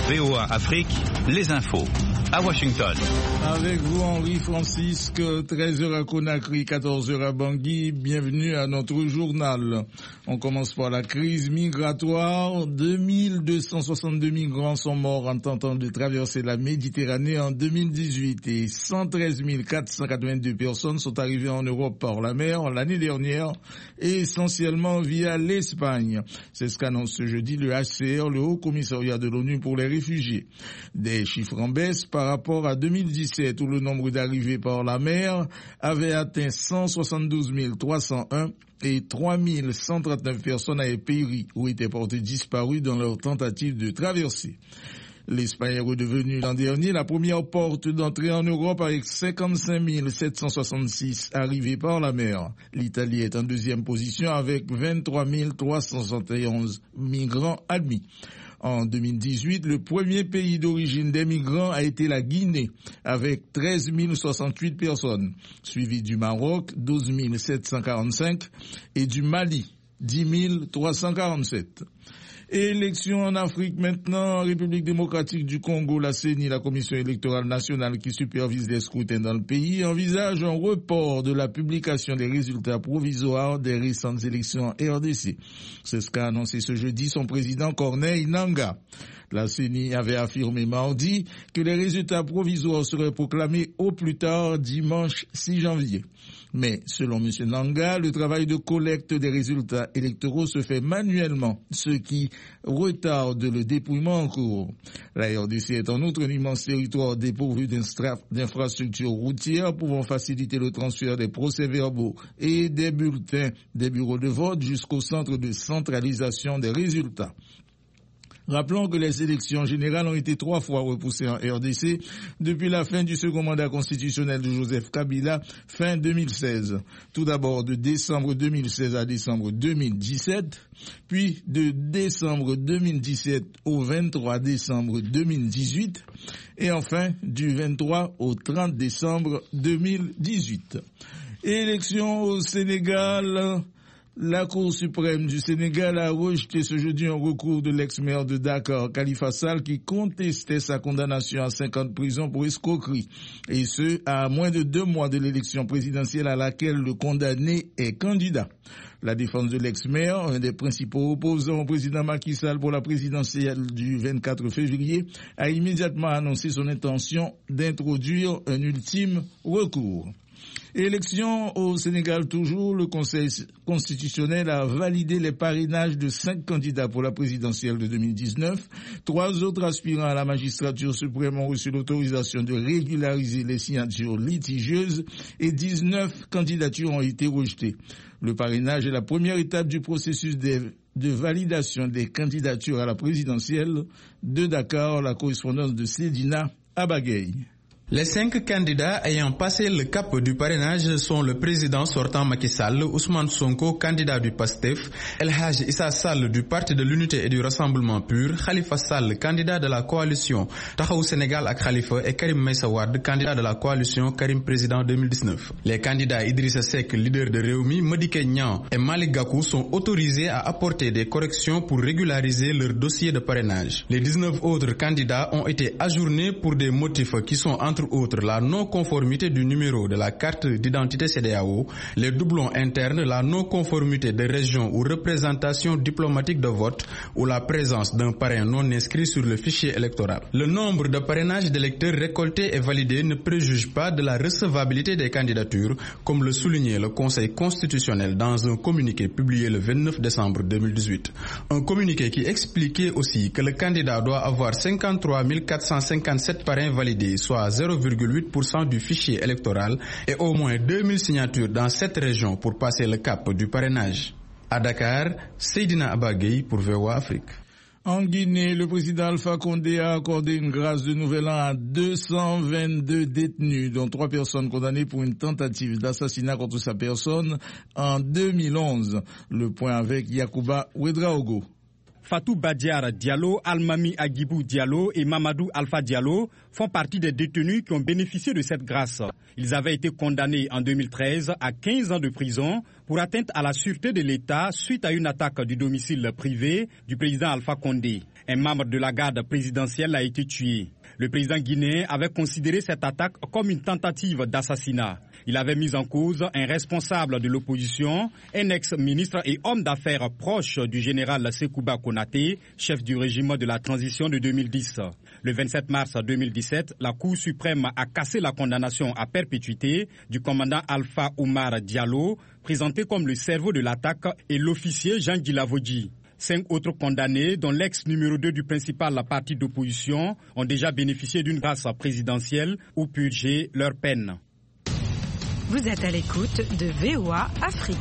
VOA Afrique, les infos. À Washington. Avec vous, Henri Francisque, 13h à Conakry, 14h à Bangui. Bienvenue à notre journal. On commence par la crise migratoire. 2262 migrants sont morts en tentant de traverser la Méditerranée en 2018 et 113 482 personnes sont arrivées en Europe par la mer l'année dernière, essentiellement via l'Espagne. C'est ce qu'annonce ce jeudi le HCR, le Haut Commissariat de l'ONU pour les réfugiés. Des chiffres en baisse par rapport à 2017 où le nombre d'arrivées par la mer avait atteint 172 301 et 3 139 personnes avaient péri ou étaient portées disparues dans leur tentative de traversée. L'Espagne est redevenue l'an dernier la première porte d'entrée en Europe avec 55 766 arrivées par la mer. L'Italie est en deuxième position avec 23 371 migrants admis. En 2018, le premier pays d'origine des migrants a été la Guinée, avec 13 068 personnes, suivi du Maroc, 12 745, et du Mali, 10 347. Élections en Afrique maintenant, République démocratique du Congo, la CENI, la Commission électorale nationale qui supervise les scrutins dans le pays, envisage un report de la publication des résultats provisoires des récentes élections en RDC. C'est ce qu'a annoncé ce jeudi son président Corneille Nangaa. La CENI avait affirmé mardi que les résultats provisoires seraient proclamés au plus tard dimanche 6 janvier. Mais, selon M. Nangaa, le travail de collecte des résultats électoraux se fait manuellement, ce qui retarde le dépouillement en cours. La RDC est en outre un immense territoire dépourvu d'infrastructures routières pouvant faciliter le transfert des procès-verbaux et des bulletins des bureaux de vote jusqu'au centre de centralisation des résultats. Rappelons que les élections générales ont été 3 fois repoussées en RDC depuis la fin du second mandat constitutionnel de Joseph Kabila, fin 2016. Tout d'abord de décembre 2016 à décembre 2017, puis de décembre 2017 au 23 décembre 2018, et enfin du 23 au 30 décembre 2018. Élections au Sénégal. La Cour suprême du Sénégal a rejeté ce jeudi un recours de l'ex-maire de Dakar, Khalifa Sall, qui contestait sa condamnation à 5 ans de prison pour escroquerie. Et ce, à moins de 2 mois de l'élection présidentielle à laquelle le condamné est candidat. La défense de l'ex-maire, un des principaux opposants au président Macky Sall pour la présidentielle du 24 février, a immédiatement annoncé son intention d'introduire un ultime recours. Élection au Sénégal toujours, le Conseil constitutionnel a validé les parrainages de 5 candidats pour la présidentielle de 2019. 3 autres aspirants à la magistrature suprême ont reçu l'autorisation de régulariser les signatures litigieuses et 19 candidatures ont été rejetées. Le parrainage est la première étape du processus de validation des candidatures à la présidentielle. De Dakar, la correspondance de Sedina Abagaye. Les 5 candidats ayant passé le cap du parrainage sont le président sortant Macky Sall, Ousmane Sonko, candidat du PASTEF, El Hadj Issa Sall du Parti de l'Unité et du Rassemblement Pur, Khalifa Sall, candidat de la coalition Taxawu Sénégal ak Khalifa et Karim Meïssa Wade, candidat de la coalition Karim Président 2019. Les candidats Idrissa Seck, leader de Rewmi, Madické Niang et Malick Gakou sont autorisés à apporter des corrections pour régulariser leur dossier de parrainage. Les 19 autres candidats ont été ajournés pour des motifs qui sont entre autres la non-conformité du numéro de la carte d'identité CEDEAO, les doublons internes, la non-conformité de région ou représentation diplomatique de vote ou la présence d'un parrain non inscrit sur le fichier électoral. Le nombre de parrainages d'électeurs récoltés et validés ne préjuge pas de la recevabilité des candidatures, comme le soulignait le Conseil constitutionnel dans un communiqué publié le 29 décembre 2018. Un communiqué qui expliquait aussi que le candidat doit avoir 53 457 parrains validés, soit 0,8% du fichier électoral et au moins 2000 signatures dans cette région pour passer le cap du parrainage. À Dakar, Seydina Abagaye pour VOA Afrique. En Guinée, le président Alpha Condé a accordé une grâce de nouvel an à 222 détenus, dont 3 personnes condamnées pour une tentative d'assassinat contre sa personne en 2011. Le point avec Yacouba Ouedraogo. Fatou Badiar Diallo, Almami Agibou Diallo et Mamadou Alpha Diallo font partie des détenus qui ont bénéficié de cette grâce. Ils avaient été condamnés en 2013 à 15 ans de prison pour atteinte à la sûreté de l'État suite à une attaque du domicile privé du président Alpha Condé. Un membre de la garde présidentielle a été tué. Le président guinéen avait considéré cette attaque comme une tentative d'assassinat. Il avait mis en cause un responsable de l'opposition, un ex-ministre et homme d'affaires proche du général Sekouba Konaté, chef du régime de la transition de 2010. Le 27 mars 2017, la Cour suprême a cassé la condamnation à perpétuité du commandant Alpha Oumar Diallo, présenté comme le cerveau de l'attaque, et l'officier Jean Guilavodji. 5 autres condamnés, dont l'ex numéro 2 du principal parti d'opposition, ont déjà bénéficié d'une grâce présidentielle ou purgé leur peine. Vous êtes à l'écoute de VOA Afrique.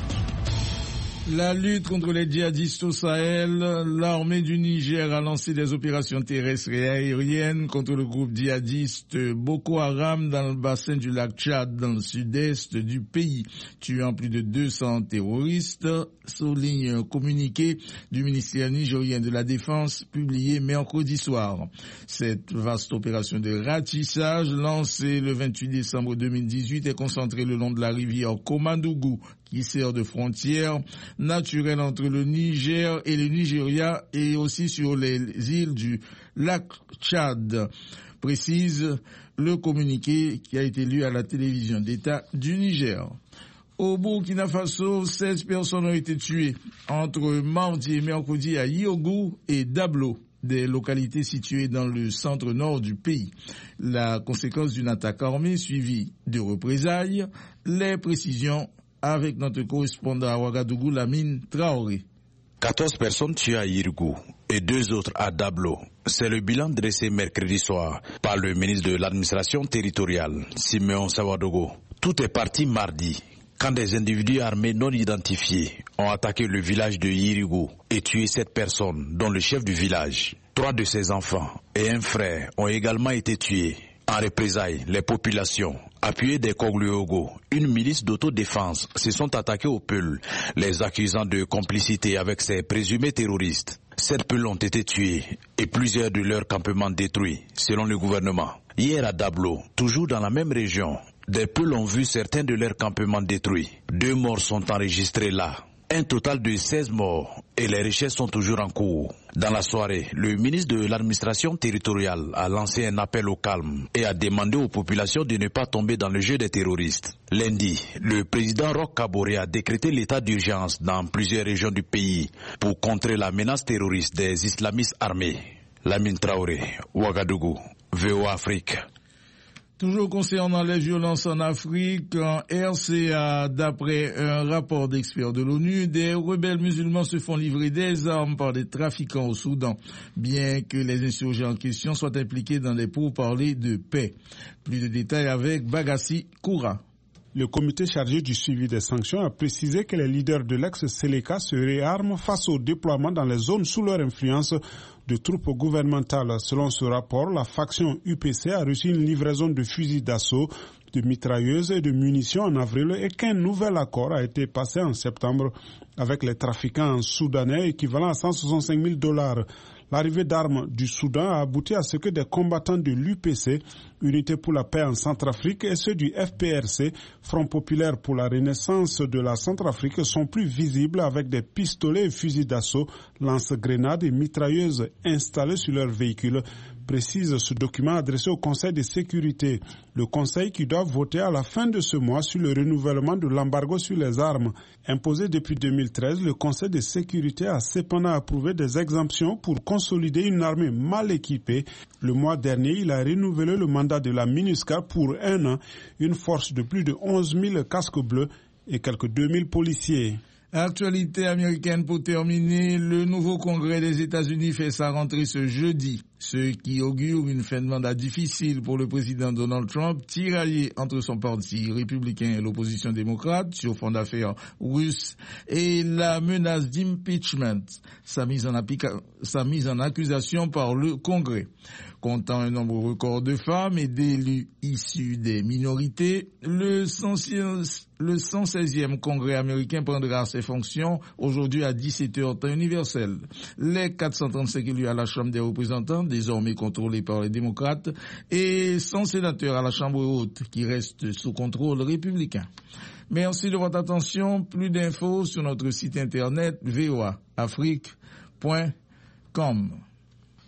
La lutte contre les djihadistes au Sahel, l'armée du Niger a lancé des opérations terrestres et aériennes contre le groupe djihadiste Boko Haram dans le bassin du lac Tchad, dans le sud-est du pays, tuant plus de 200 terroristes, souligne un communiqué du ministère nigérien de la Défense publié mercredi soir. Cette vaste opération de ratissage lancée le 28 décembre 2018 est concentrée le long de la rivière Komandougou, qui sert de frontière naturelle entre le Niger et le Nigeria et aussi sur les îles du lac Tchad, précise le communiqué qui a été lu à la télévision d'État du Niger. Au Burkina Faso, 16 personnes ont été tuées entre mardi et mercredi à Yogou et Dablo, des localités situées dans le centre-nord du pays. La conséquence d'une attaque armée suivie de représailles. Les précisions avec notre correspondant à Ouagadougou, Lamine Traoré. 14 personnes tuées à Yirgou et 2 autres à Dablo. C'est le bilan dressé mercredi soir par le ministre de l'administration territoriale, Simeon Sawadogo. Tout est parti mardi, quand des individus armés non identifiés ont attaqué le village de Yirgou et tué 7 personnes, dont le chef du village. 3 de ses enfants et un frère ont également été tués. En représailles, les populations, appuyées des Kogluogo, une milice d'autodéfense, se sont attaquées aux Peuls, les accusant de complicité avec ces présumés terroristes. 7 Peuls ont été tués et plusieurs de leurs campements détruits, selon le gouvernement. Hier à Dablo, toujours dans la même région, des Peuls ont vu certains de leurs campements détruits. 2 morts sont enregistrés là. Un total de 16 morts et les recherches sont toujours en cours. Dans la soirée, le ministre de l'administration territoriale a lancé un appel au calme et a demandé aux populations de ne pas tomber dans le jeu des terroristes. Lundi, le président Roch Kaboré a décrété l'état d'urgence dans plusieurs régions du pays pour contrer la menace terroriste des islamistes armés. Lamine Traoré, Ouagadougou, VOA Afrique. Toujours concernant les violences en Afrique, en RCA, d'après un rapport d'experts de l'ONU, des rebelles musulmans se font livrer des armes par des trafiquants au Soudan, bien que les insurgés en question soient impliqués dans des pourparlers de paix. Plus de détails avec Bagassi Koura. Le comité chargé du suivi des sanctions a précisé que les leaders de l'ex-Seleka se réarment face au déploiement dans les zones sous leur influence de troupes gouvernementales. Selon ce rapport, la faction UPC a reçu une livraison de fusils d'assaut, de mitrailleuses et de munitions en avril et qu'un nouvel accord a été passé en septembre avec les trafiquants soudanais équivalent à $165,000. L'arrivée d'armes du Soudan a abouti à ce que des combattants de l'UPC, Unité pour la paix en Centrafrique, et ceux du FPRC, Front populaire pour la renaissance de la Centrafrique, sont plus visibles avec des pistolets et fusils d'assaut, lance-grenades et mitrailleuses installés sur leurs véhicules, précise ce document adressé au Conseil de sécurité. Le Conseil qui doit voter à la fin de ce mois sur le renouvellement de l'embargo sur les armes. Imposé depuis 2013, le Conseil de sécurité a cependant approuvé des exemptions pour consolider une armée mal équipée. Le mois dernier, il a renouvelé le mandat de la MINUSCA pour 1 an, une force de plus de 11 000 casques bleus et quelques 2 000 policiers. Actualité américaine pour terminer, le nouveau Congrès des États-Unis fait sa rentrée ce jeudi, ce qui augure une fin de mandat difficile pour le président Donald Trump, tiraillé entre son parti républicain et l'opposition démocrate sur fond d'affaires russes et la menace d'impeachment, sa mise en accusation par le Congrès. Comptant un nombre record de femmes et d'élus issus des minorités, le 116e Congrès américain prendra ses fonctions aujourd'hui à 17h temps universel. Les 435 élus à la Chambre des représentants, désormais contrôlés par les démocrates, et 100 sénateurs à la Chambre haute qui restent sous contrôle républicain. Merci de votre attention. Plus d'infos sur notre site internet voaafrique.com.